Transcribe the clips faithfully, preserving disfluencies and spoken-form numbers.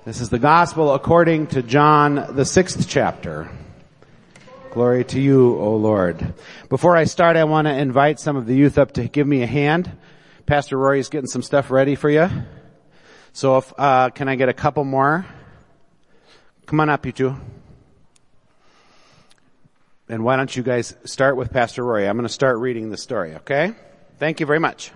This is the gospel according to John, the sixth chapter. Glory to you, O Lord. Before I start, I want to invite some of the youth up to give me a hand. Pastor Rory's getting some stuff ready for you. So if, uh, can I get a couple more? Come on up, you two. And why don't you guys start with Pastor Rory? I'm going to start reading the story, okay? Thank you very much.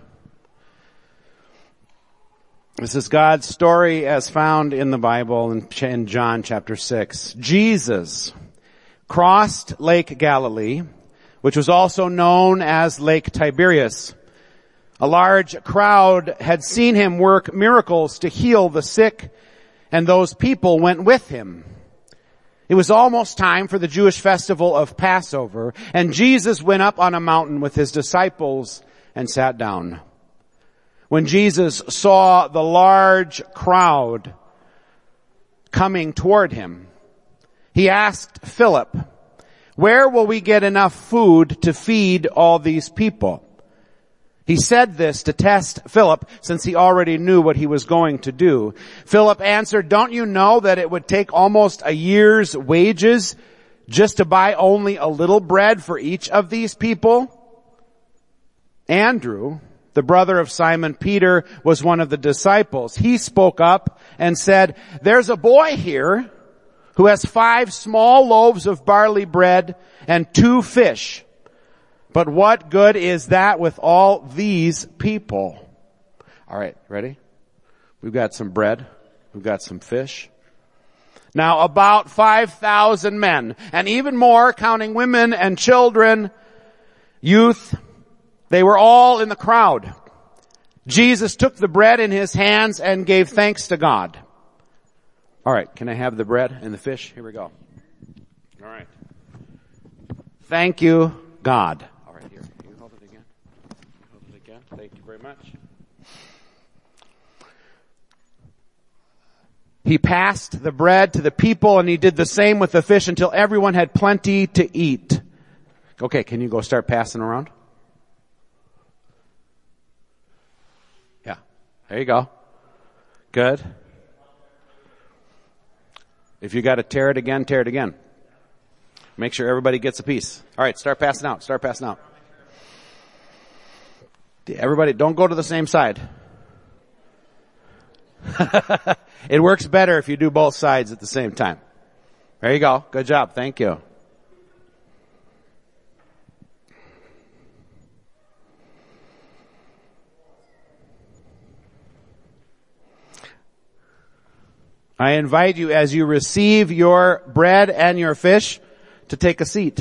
This is God's story as found in the Bible in John chapter six. Jesus crossed Lake Galilee, which was also known as Lake Tiberias. A large crowd had seen him work miracles to heal the sick, and those people went with him. It was almost time for the Jewish festival of Passover, and Jesus went up on a mountain with his disciples and sat down. When Jesus saw the large crowd coming toward him, he asked Philip, "Where will we get enough food to feed all these people?" He said this to test Philip, since he already knew what he was going to do. Philip answered, "Don't you know that it would take almost a year's wages just to buy only a little bread for each of these people?" Andrew, the brother of Simon Peter, was one of the disciples. He spoke up and said, "There's a boy here who has five small loaves of barley bread and two fish. But what good is that with all these people?" All right, ready? We've got some bread. We've got some fish. Now about five thousand men, and even more counting women and children, youth, they were all in the crowd. Jesus took the bread in his hands and gave thanks to God. All right, can I have the bread and the fish? Here we go. All right. Thank you, God. All right, here. Can you hold it again? Hold it again. Thank you very much. He passed the bread to the people, and he did the same with the fish until everyone had plenty to eat. Okay, can you go start passing around? There you go. Good. If you got to tear it again, tear it again. Make sure everybody gets a piece. All right, start passing out. Start passing out. Everybody, don't go to the same side. It works better if you do both sides at the same time. There you go. Good job. Thank you. I invite you, as you receive your bread and your fish, to take a seat.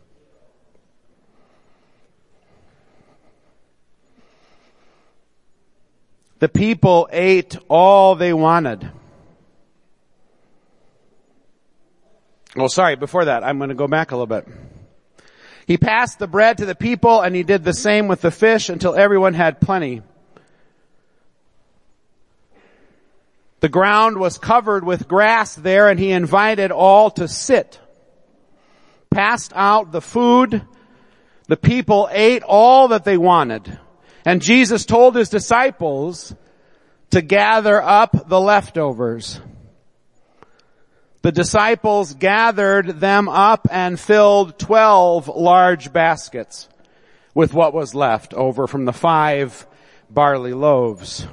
The people ate all they wanted. Oh, sorry, before that, I'm going to go back a little bit. He passed the bread to the people, and he did the same with the fish until everyone had plenty. The ground was covered with grass there, and he invited all to sit. Passed out the food. The people ate all that they wanted. And Jesus told his disciples to gather up the leftovers. The disciples gathered them up and filled twelve large baskets with what was left over from the five barley loaves.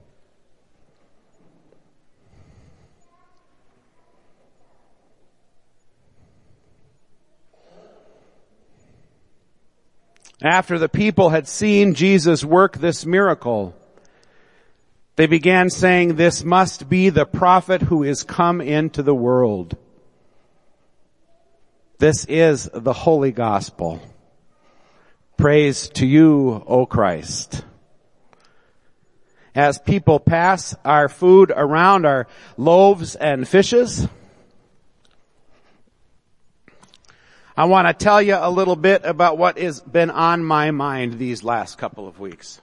After the people had seen Jesus work this miracle, they began saying, "This must be the prophet who is come into the world." This is the Holy Gospel. Praise to you, O Christ. As people pass our food around, our loaves and fishes, I want to tell you a little bit about what has been on my mind these last couple of weeks.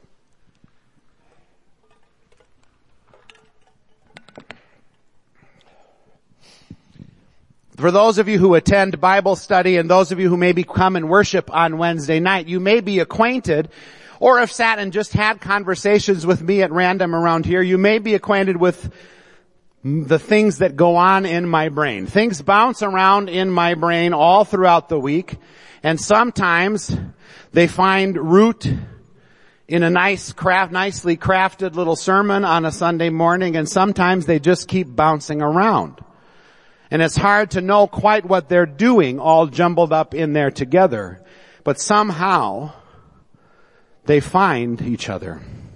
For those of you who attend Bible study and those of you who maybe come and worship on Wednesday night, you may be acquainted or have sat and just had conversations with me at random around here. You may be acquainted with the things that go on in my brain. Things bounce around in my brain all throughout the week, and sometimes they find root in a nice craft, nicely crafted little sermon on a Sunday morning, and sometimes they just keep bouncing around. And it's hard to know quite what they're doing, all jumbled up in there together. But somehow they find each other.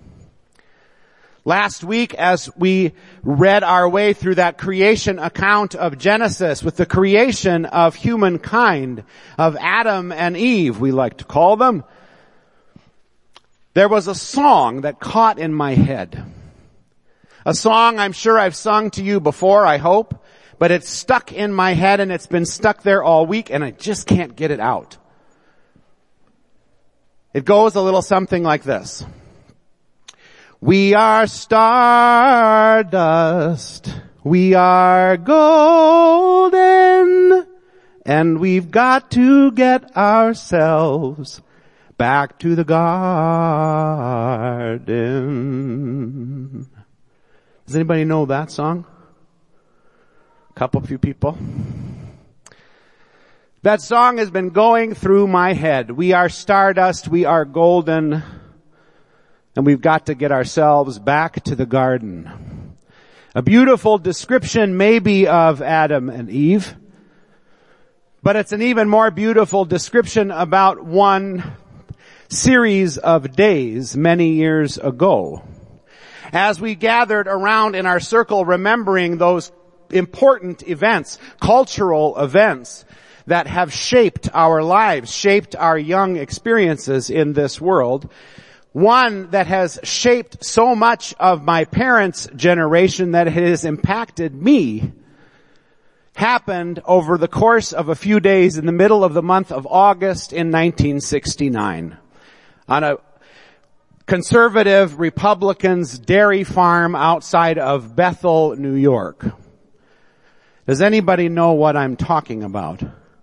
Last week, as we read our way through that creation account of Genesis with the creation of humankind, of Adam and Eve, we like to call them, there was a song that caught in my head. A song I'm sure I've sung to you before, I hope, but it's stuck in my head and it's been stuck there all week and I just can't get it out. It goes a little something like this. We are stardust, we are golden, and we've got to get ourselves back to the garden. Does anybody know that song? A couple few people. That song has been going through my head. We are stardust, we are golden, and we've got to get ourselves back to the garden. A beautiful description maybe of Adam and Eve, but it's an even more beautiful description about one series of days many years ago. As we gathered around in our circle remembering those important events, cultural events that have shaped our lives, shaped our young experiences in this world, one that has shaped so much of my parents' generation that it has impacted me, happened over the course of a few days in the middle of the month of August in nineteen sixty-nine. On a conservative Republican's dairy farm outside of Bethel, New York. Does anybody know what I'm talking about?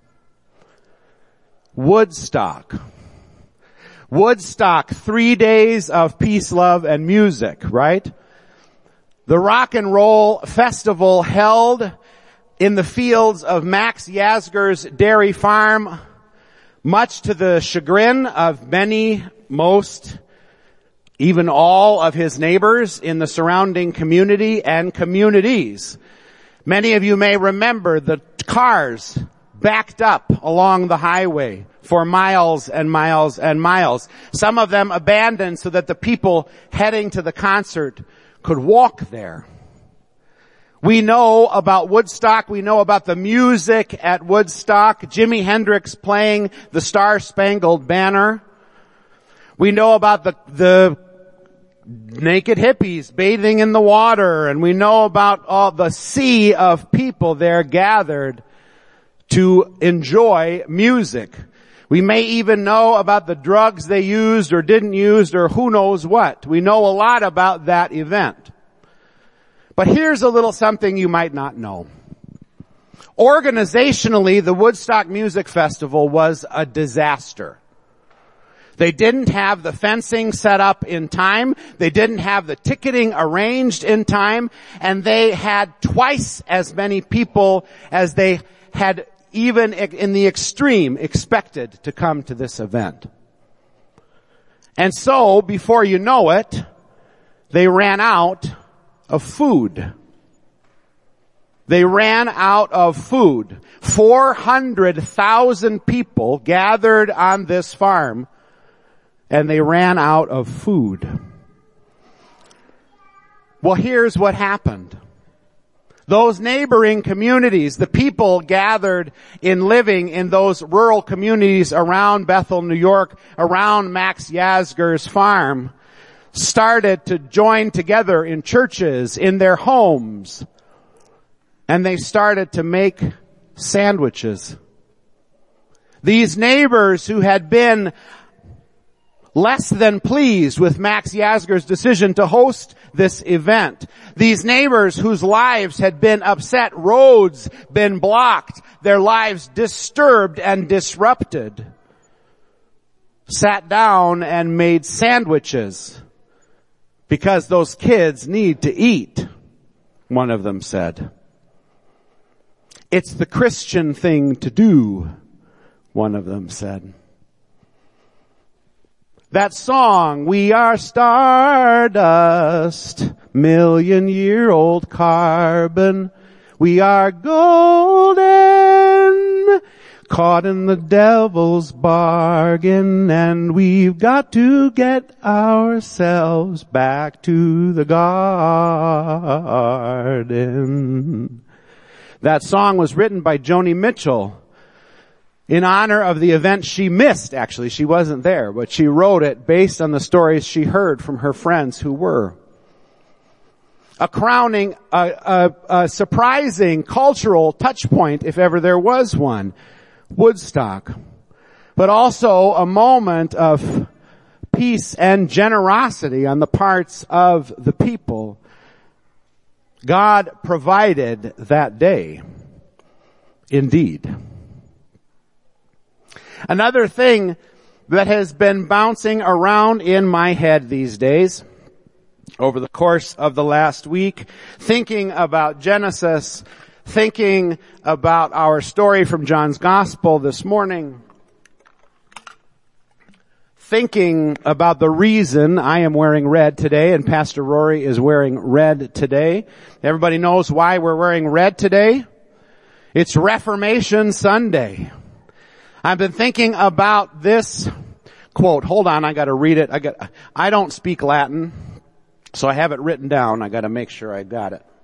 Woodstock. Woodstock, three days of peace, love, and music, right? The rock and roll festival held in the fields of Max Yasgur's dairy farm, much to the chagrin of many, most, even all of his neighbors in the surrounding community and communities. Many of you may remember the cars backed up along the highway for miles and miles and miles. Some of them abandoned so that the people heading to the concert could walk there. We know about Woodstock. We know about the music at Woodstock. Jimi Hendrix playing the Star-Spangled Banner. We know about the, the naked hippies bathing in the water. And we know about all the sea of people there gathered to enjoy music. We may even know about the drugs they used or didn't use or who knows what. We know a lot about that event. But here's a little something you might not know. Organizationally, the Woodstock Music Festival was a disaster. They didn't have the fencing set up in time. They didn't have the ticketing arranged in time. And they had twice as many people as they had even in the extreme expected to come to this event. And so, before you know it, they ran out of food. They ran out of food. four hundred thousand people gathered on this farm, and they ran out of food. Well, here's what happened. Those neighboring communities, the people gathered in living in those rural communities around Bethel, New York, around Max Yasgur's farm, started to join together in churches, in their homes, and they started to make sandwiches. These neighbors who had been less than pleased with Max Yasgur's decision to host this event. These neighbors whose lives had been upset, roads been blocked, their lives disturbed and disrupted, sat down and made sandwiches because those kids need to eat. one of them said. It's the Christian thing to do, one of them said. That song, we are stardust, million-year-old carbon, we are golden, caught in the devil's bargain, and we've got to get ourselves back to the garden. That song was written by Joni Mitchell in honor of the event she missed, actually. She wasn't there, but she wrote it based on the stories she heard from her friends who were. A crowning, a, a, a surprising cultural touch point, if ever there was one. Woodstock. But also a moment of peace and generosity on the parts of the people. God provided that day. Indeed. Another thing that has been bouncing around in my head these days, over the course of the last week, thinking about Genesis, thinking about our story from John's Gospel this morning, thinking about the reason I am wearing red today and Pastor Rory is wearing red today. Everybody knows why we're wearing red today? It's Reformation Sunday. I've been thinking about this quote. Hold on, I gotta read it. I got, I don't speak Latin, so I have it written down. I gotta make sure I got it.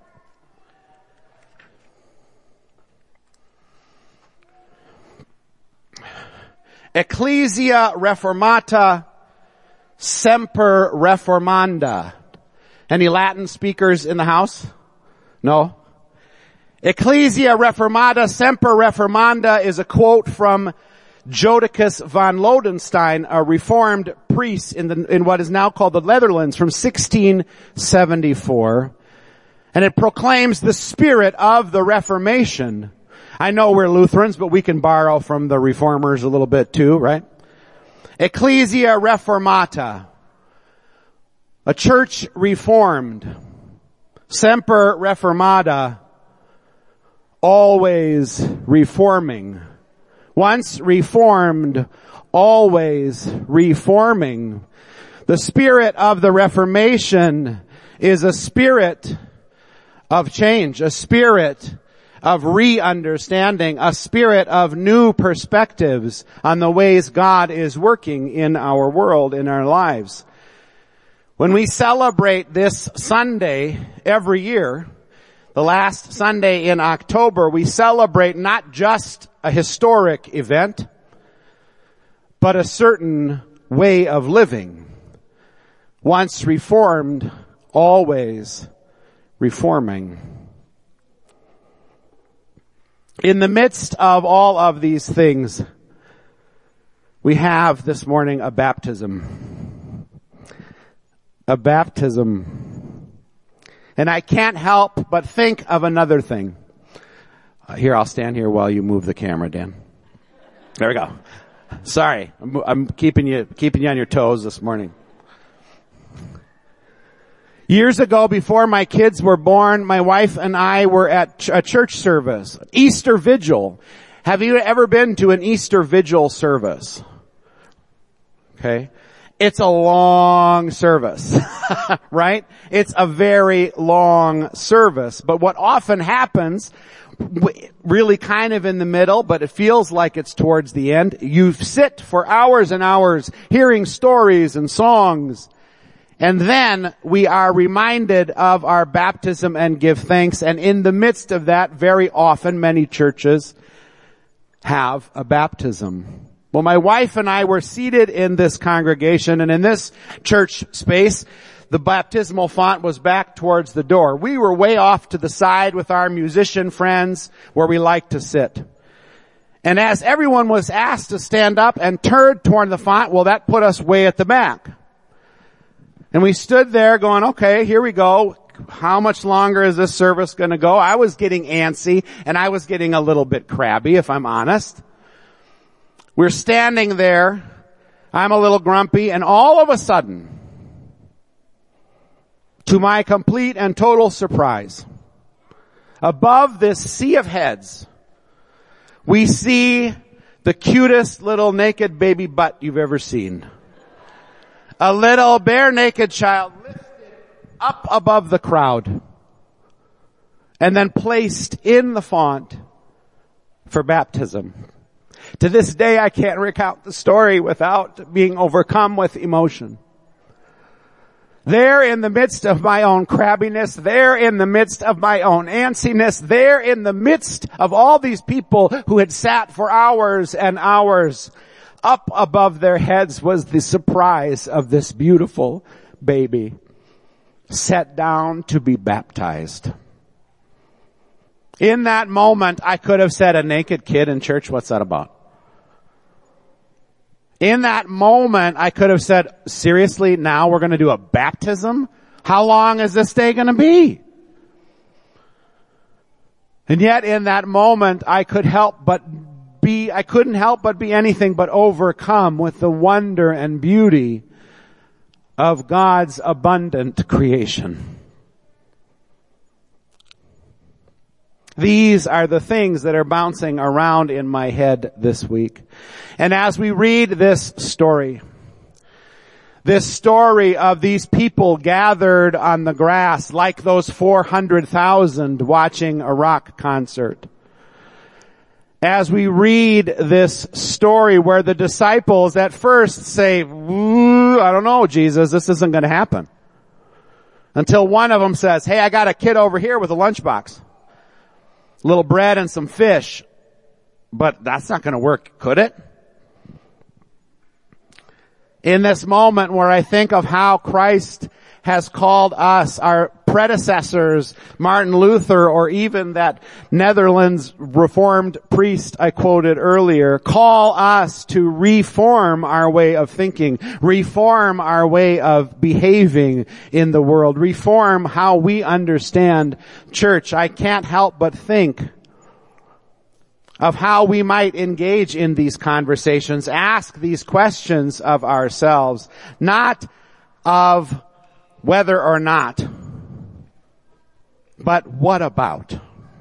Ecclesia Reformata Semper Reformanda. Any Latin speakers in the house? No? Ecclesia Reformata Semper Reformanda is a quote from Jodocus von Lodenstein, a Reformed priest in the, in what is now called the Netherlands, from sixteen seventy-four. And it proclaims the spirit of the Reformation. I know we're Lutherans, but we can borrow from the Reformers a little bit too, right? Ecclesia Reformata. A church reformed. Semper Reformata. Always reforming. Once reformed, always reforming. The spirit of the Reformation is a spirit of change, a spirit of re-understanding, a spirit of new perspectives on the ways God is working in our world, in our lives. When we celebrate this Sunday every year, the last Sunday in October, we celebrate not just a historic event, but a certain way of living. Once reformed, always reforming. In the midst of all of these things, we have this morning a baptism. A baptism. And I can't help but think of another thing. Uh, here, I'll stand here while you move the camera, Dan. There we go. Sorry, I'm, I'm keeping you, keeping you on your toes this morning. Years ago, before my kids were born, my wife and I were at ch- a church service, Easter Vigil. Have you ever been to an Easter Vigil service? Okay. It's a long service, right? It's a very long service. But what often happens, really kind of in the middle, but it feels like it's towards the end, you sit for hours and hours hearing stories and songs. And then we are reminded of our baptism and give thanks. And in the midst of that, very often, many churches have a baptism. Well, my wife and I were seated in this congregation, and in this church space, the baptismal font was back towards the door. We were way off to the side with our musician friends where we like to sit. And as everyone was asked to stand up and turn toward the font, well, that put us way at the back. And we stood there going, okay, here we go. How much longer is this service going to go? I was getting antsy, and I was getting a little bit crabby, if I'm honest. We're standing there. I'm a little grumpy, and all of a sudden, to my complete and total surprise, above this sea of heads, we see the cutest little naked baby butt you've ever seen. A little bare naked child lifted up above the crowd and then placed in the font for baptism. To this day, I can't recount the story without being overcome with emotion. There in the midst of my own crabbiness, there in the midst of my own antsiness, there in the midst of all these people who had sat for hours and hours, up above their heads was the surprise of this beautiful baby set down to be baptized. In that moment, I could have said, a naked kid in church, what's that about? In that moment, I could have said, seriously, now we're going to do a baptism? How long is this day going to be? And yet in that moment, I could help but be, I couldn't help but be anything but overcome with the wonder and beauty of God's abundant creation. These are the things that are bouncing around in my head this week. And as we read this story, this story of these people gathered on the grass like those four hundred thousand watching a rock concert. As we read this story where the disciples at first say, I don't know, Jesus, this isn't going to happen. Until one of them says, hey, I got a kid over here with a lunchbox. A little bread and some fish. But that's not going to work, could it? In this moment where I think of how Christ has called us, our predecessors, Martin Luther, or even that Netherlands Reformed priest I quoted earlier, call us to reform our way of thinking, reform our way of behaving in the world, reform how we understand church. I can't help but think of how we might engage in these conversations, ask these questions of ourselves, not of whether or not, but what about?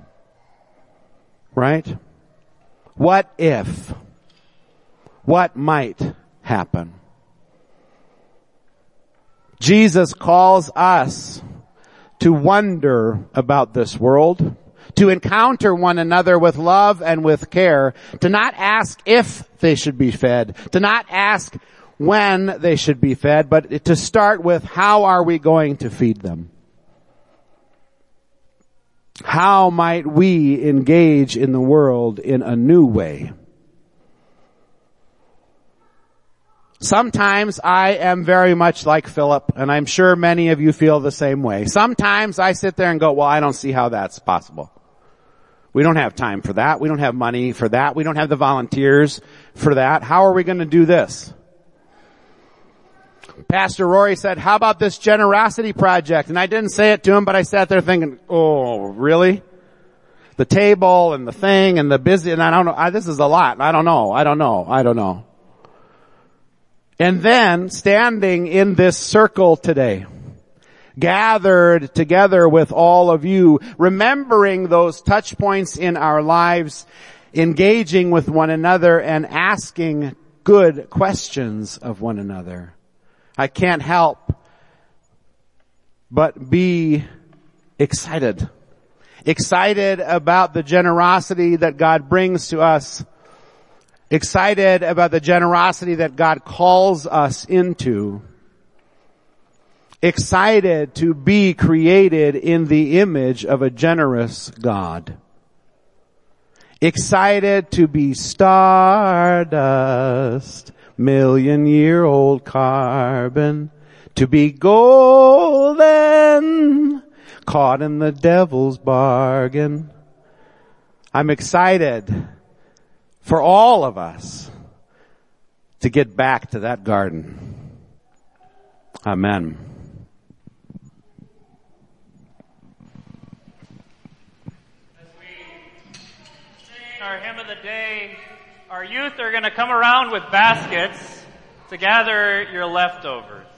Right? What if? What might happen? Jesus calls us to wonder about this world, to encounter one another with love and with care, to not ask if they should be fed, to not ask when they should be fed, but to start with, how are we going to feed them? How might we engage in the world in a new way? Sometimes I am very much like Philip, and I'm sure many of you feel the same way. Sometimes I sit there and go, well, I don't see how that's possible. We don't have time for that. We don't have money for that. We don't have the volunteers for that. How are we going to do this? Pastor Rory said, how about this generosity project? And I didn't say it to him, but I sat there thinking, oh, really? The table and the thing and the busy, and I don't know, I, this is a lot. I don't know. I don't know. I don't know. And then standing in this circle today, gathered together with all of you, remembering those touch points in our lives, engaging with one another and asking good questions of one another. I can't help but be excited. Excited about the generosity that God brings to us. Excited about the generosity that God calls us into. Excited to be created in the image of a generous God. Excited to be stardust, million-year-old carbon, to be golden, caught in the devil's bargain. I'm excited for all of us to get back to that garden. Amen. As we sing our hymn of the day, our youth are going to come around with baskets to gather your leftovers.